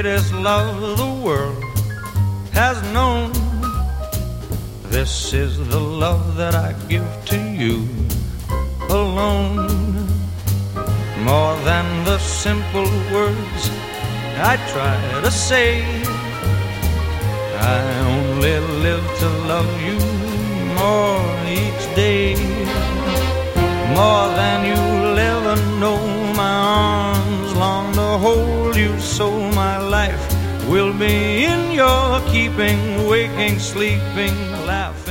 greatest love the world has known. This is the love that I give to you alone. More than the simple words I try to say, I only live to love you more each day. More than you'll ever know, my arms long to hold you, so my life will be in your keeping, waking, sleeping, laughing.